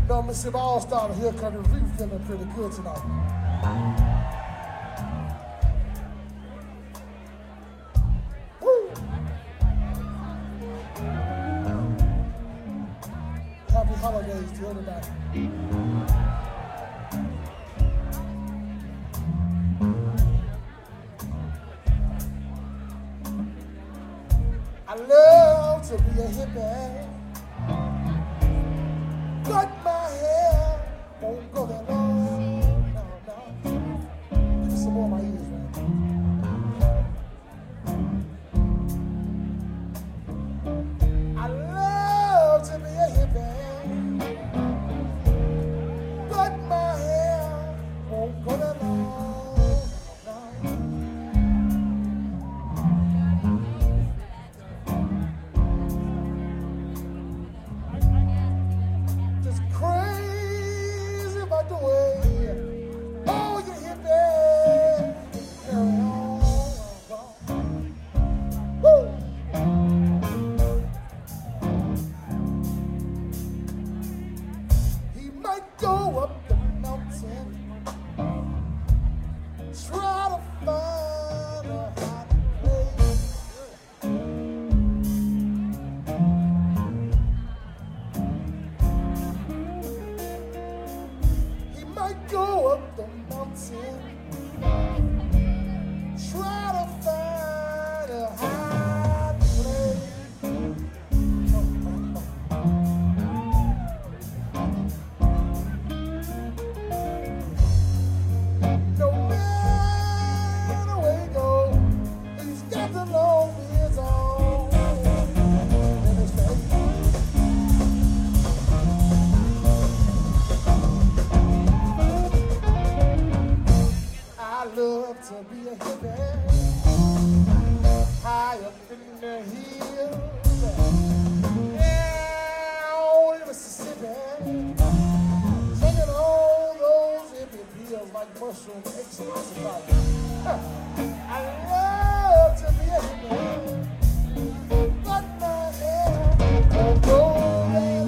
No, Mississippi All-Star, Hill Country Review feeling pretty good tonight. Woo! Happy holidays to everybody. I love to be a hippie, but my hair won't go that long. No, no. Give me some more of my ears, man. I love to be a hippie, but my hair won't go that long. To be a hippie, high up in the hills, down in Mississippi, singing all those hippie pills like mushroom extra. I love to be a hippie, but my hair won't go that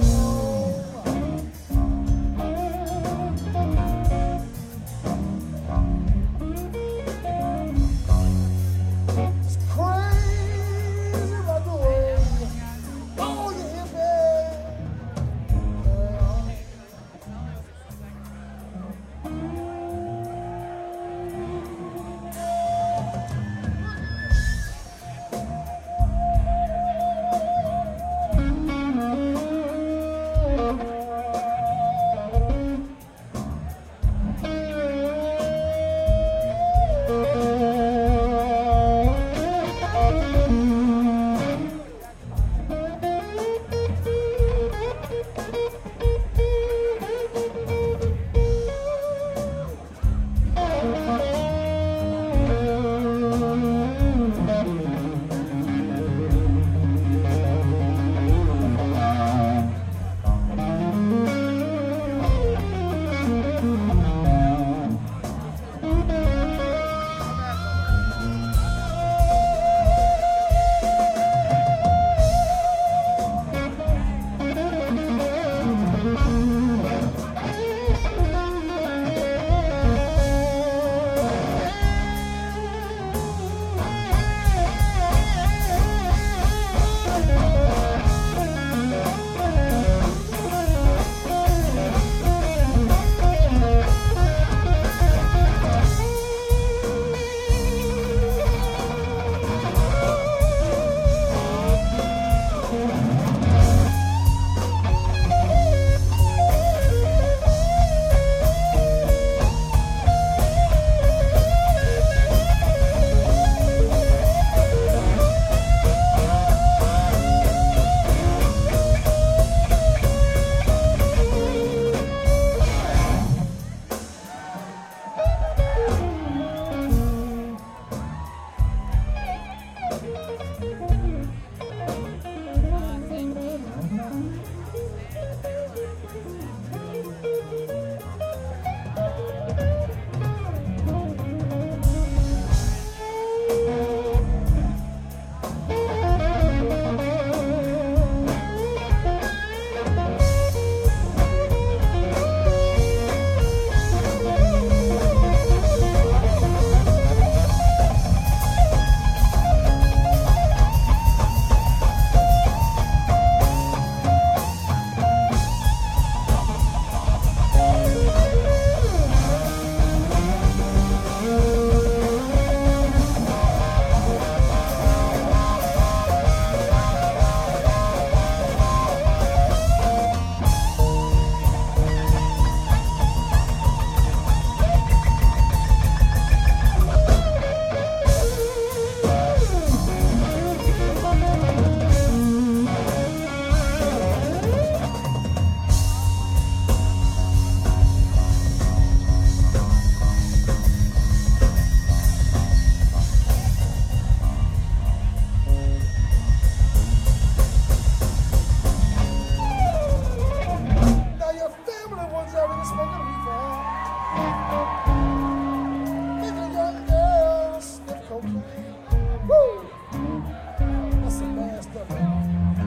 Make a young girl sniff cocaine. Woo! That's some bad stuff, y'all.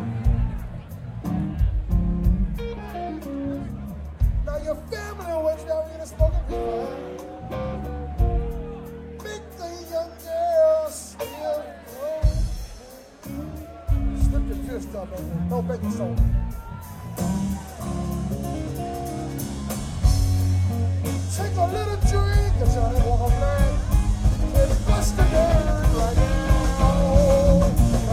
Now your family wakes down here smoking people. Make the young girl sniff cocaine. Slip your fist up, man. No baking soda. Take a little drink, cause I ain't wanna learn. And bust the dirt right now.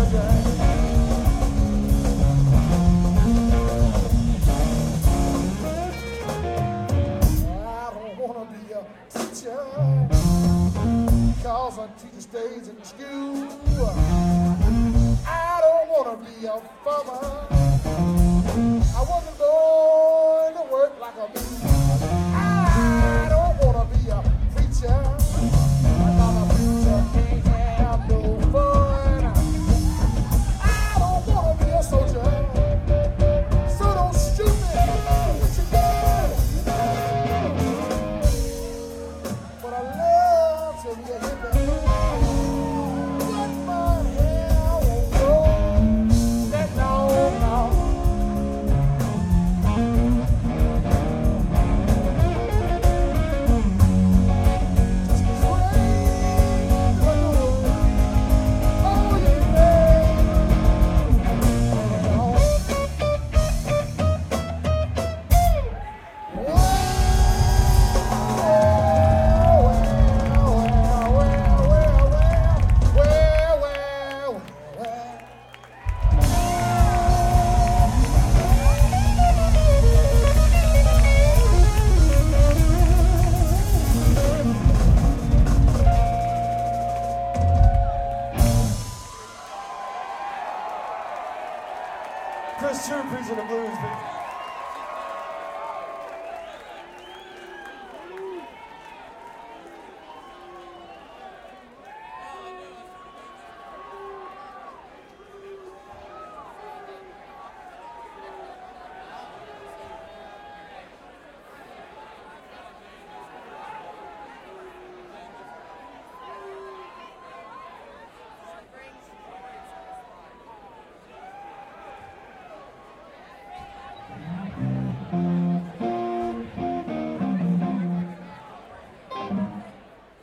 I don't wanna be a teacher, cause I teach stays in school. I don't wanna be a farmer. I wasn't going to work like a bee. I don't wanna be a preacher. I'm not a preacher, can't have no fun. I don't wanna be a soldier, so don't shoot me with your gun. But I love to be a hippie. But my hair won't grow that long now. Chris True, Preaching the Blues.